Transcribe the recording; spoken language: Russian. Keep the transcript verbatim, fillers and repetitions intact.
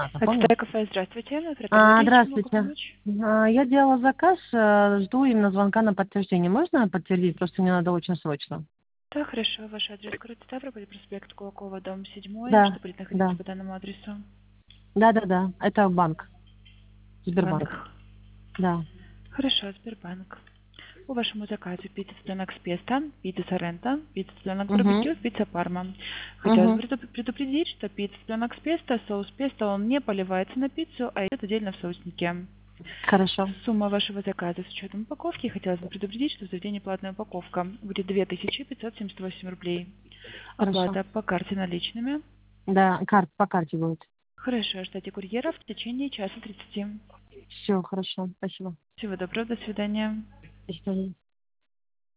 помнишь? Ацтек кафе, здравствуйте. Оператор А, Мария, чем могу здравствуйте. помочь? А, Я делала заказ, э, жду именно звонка на подтверждение. Можно подтвердить? Просто мне надо очень срочно. Да, хорошо. Ваш адрес город Ставрополь, проспект Кулакова, дом седьмой, Да, что будет находиться да. по данному адресу. Да, да, да. Это банк. Банк. Сбербанк. Да. Хорошо, Сбербанк. По вашему заказу пицца цыпленок с песто, пицца соренто, пицца цыпленок Угу. барбекю, пицца парма. Хотелось бы Угу. предуп- предупредить, что пицца цыпленок с песто, соус песто, он не поливается на пиццу, а идет отдельно в соуснике. Хорошо. Сумма вашего заказа с учетом упаковки, хотелось бы предупредить, что в заведении платная упаковка будет две тысячи пятьсот семьдесят восемь рублей. Хорошо. Оплата по карте наличными. Да, карт по карте будет. Хорошо, ждите курьера в течение часа тридцати. Все, хорошо. Спасибо. Всего доброго, до свидания. До свидания.